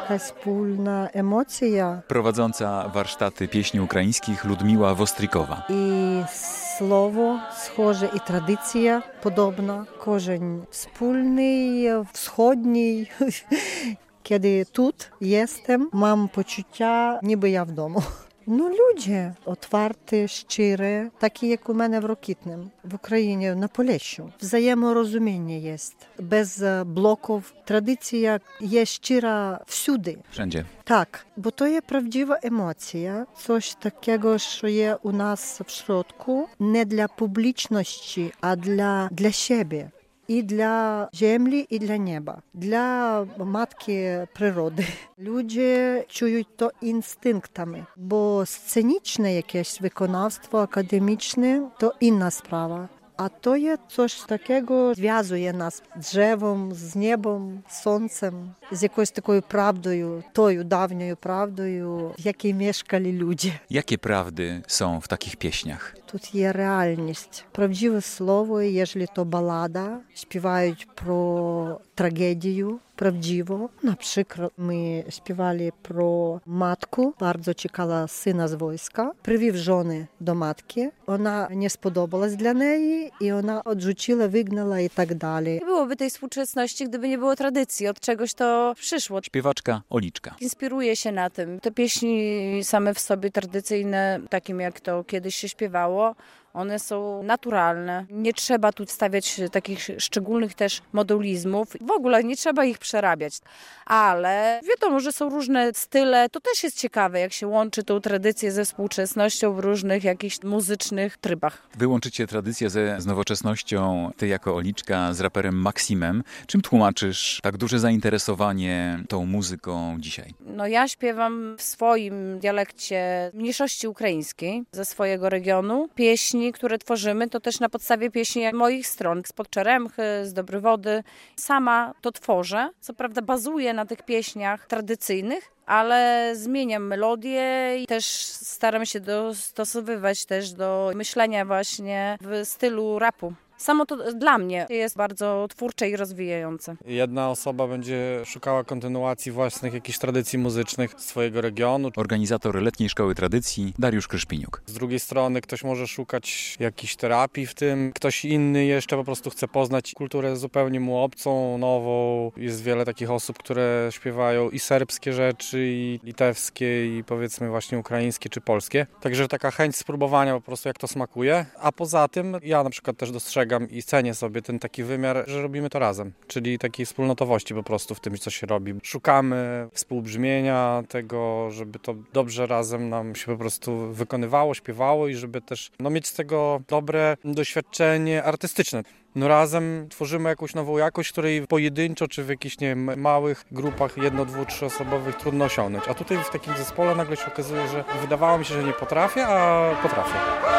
jakaś wspólna emocja. Prowadząca warsztaty pieśni ukraińskich Ludmiła Wostrikowa. I słowo схоже, i tradycja podobna. Korzeń wspólny, wschodni. Kiedy tu jestem, mam poczucia, niby ja w domu. No ludzie otwarty, szczery, takie jak u мене в Рокітному, в Україні, на Полещу. Wzajemorozumienie jest, bez bloków. Tradycja jest szczera всюди. Wszędzie. Tak, bo to jest prawdziwa emocja, coś takiego, co jest u nas w środku, nie dla publiczności, a dla siebie. I dla ziemi, i dla nieba, dla matki przyrody. Ludzie czują to instynktami, bo sceniczne jakieś wykonawstwo akademiczne to inna sprawa. A to jest coś takiego, związuje nas z drzewem, z niebem, z słońcem, z jakąś taką prawdą, tą dawnią prawdą, w jakiej mieszkali ludzie. Jakie prawdy są w takich pieśniach? Тут є реальність. Правдиве слово, jeżeli to balada, śpiewaють про трагедію, prawdziwo. Na przykład my śpiewali pro matku, bardzo czekała syna z wojska, przywiew żony do matki, ona nie spodobалась dla niej i ona odrzuciła, wygnała i tak dalej. Nie byłoby tej współczesności, gdyby nie było tradycji, od czegoś to przyszło. Śpiewaczka Oliczka. Inspiruje się na tym. Te pieśni same w sobie tradycyjne, takim jak to kiedyś się śpiewało, one są naturalne. Nie trzeba tu stawiać takich szczególnych też modulizmów. W ogóle nie trzeba ich przerabiać. Ale wiadomo, że są różne style. To też jest ciekawe, jak się łączy tą tradycję ze współczesnością w różnych jakichś muzycznych trybach. Wy łączycie tradycję z nowoczesnością. Ty jako Oliczka z raperem Maksimem. Czym tłumaczysz tak duże zainteresowanie tą muzyką dzisiaj? No ja śpiewam w swoim dialekcie mniejszości ukraińskiej ze swojego regionu. Pieśni, które tworzymy, to też na podstawie pieśni moich stron, spod Czeremchy, z Dobrywody. Sama to tworzę, co prawda bazuję na tych pieśniach tradycyjnych, ale zmieniam melodię i też staram się dostosowywać też do myślenia właśnie w stylu rapu. Samo to dla mnie jest bardzo twórcze i rozwijające. Jedna osoba będzie szukała kontynuacji własnych jakichś tradycji muzycznych swojego regionu. Organizator Letniej Szkoły Tradycji Dariusz Kryszpiniuk. Z drugiej strony ktoś może szukać jakiejś terapii w tym. Ktoś inny jeszcze po prostu chce poznać kulturę zupełnie mu obcą, nową. Jest wiele takich osób, które śpiewają i serbskie rzeczy, i litewskie, i powiedzmy właśnie ukraińskie czy polskie. Także taka chęć spróbowania po prostu jak to smakuje. A poza tym ja na przykład też dostrzegam i cenię sobie ten taki wymiar, że robimy to razem, czyli takiej wspólnotowości po prostu w tym, co się robi. Szukamy współbrzmienia tego, żeby to dobrze razem nam się po prostu wykonywało, śpiewało i żeby też mieć z tego dobre doświadczenie artystyczne. Razem tworzymy jakąś nową jakość, której pojedynczo czy w jakichś małych grupach 1-, 2-, 3-osobowych trudno osiągnąć. A tutaj w takim zespole nagle się okazuje, że wydawało mi się, że nie potrafię, a potrafię.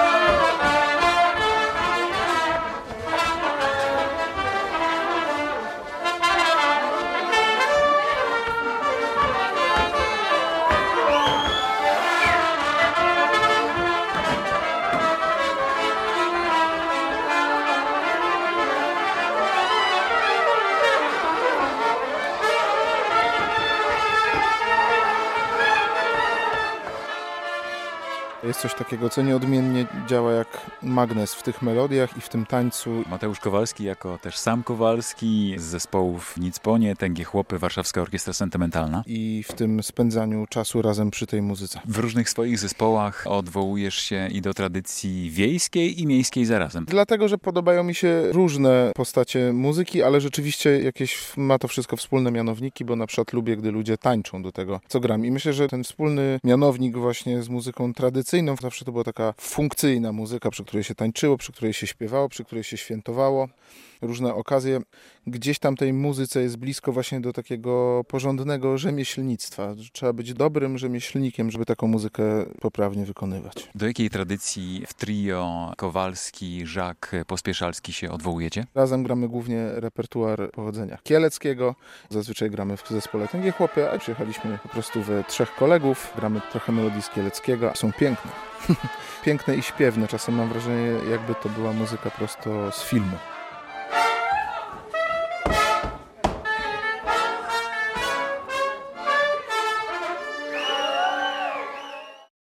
Jest coś takiego, co nieodmiennie działa jak magnes w tych melodiach i w tym tańcu. Mateusz Kowalski jako też Sam Kowalski z zespołów Nicponie, Tęgie Chłopy, Warszawska Orkiestra Sentymentalna. I w tym spędzaniu czasu razem przy tej muzyce. W różnych swoich zespołach odwołujesz się i do tradycji wiejskiej i miejskiej zarazem. Dlatego, że podobają mi się różne postacie muzyki, ale rzeczywiście jakieś ma to wszystko wspólne mianowniki, bo na przykład lubię, gdy ludzie tańczą do tego, co gram. I myślę, że ten wspólny mianownik właśnie z muzyką tradycyjną zawsze to była taka funkcyjna muzyka, przy której się tańczyło, przy której się śpiewało, przy której się świętowało. Różne okazje. Gdzieś tam tej muzyce jest blisko właśnie do takiego porządnego rzemieślnictwa. Trzeba być dobrym rzemieślnikiem, żeby taką muzykę poprawnie wykonywać. Do jakiej tradycji w trio Kowalski, Żak, Pospieszalski się odwołujecie? Razem gramy głównie repertuar pochodzenia kieleckiego. Zazwyczaj gramy w zespole Tęgie Chłopy, a przyjechaliśmy po prostu we 3 kolegów. Gramy trochę melodii z kieleckiego. Są piękne. Piękne i śpiewne. Czasem mam wrażenie, jakby to była muzyka prosto z filmu.